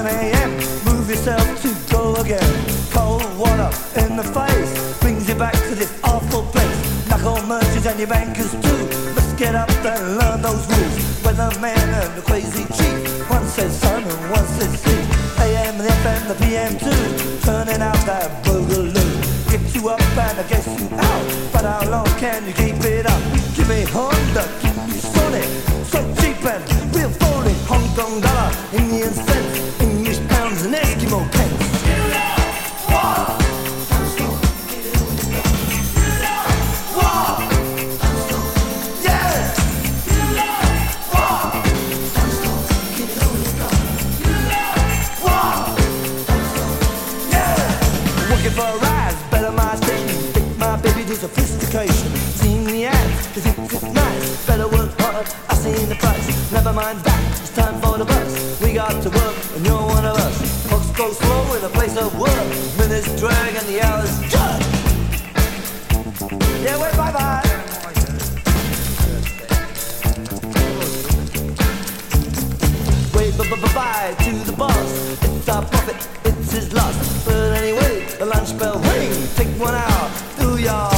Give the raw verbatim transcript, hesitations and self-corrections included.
seven a.m. Move yourself to go again. Cold water in the face brings you back to this awful place. Knuckle merchants and your bankers too must get up and learn those rules. Weatherman and the crazy chief, one says sun and one says sea. A M, the F M, the P M too, turning out that boogaloo. Get you up and I guess you out, but how long can you keep it up? Give me Honda, keep you solid, so cheap and real phony. Hong Kong dollar, Indian cents, English pounds and Eskimo pence. For a rise, better my station. Take my baby to sophistication. Seen the ads, they think it's nice. Better work hard, I seen the price. Never mind that, it's time for the bus. We got to work, and you're one of us. Folks go slow in a place of work. Minutes drag and the hours judge. Yeah, wait, bye bye. Wait, bye bye bye to the boss. It's our profit, it's his loss. But anyway, the lunch bell ring. Take one out, do your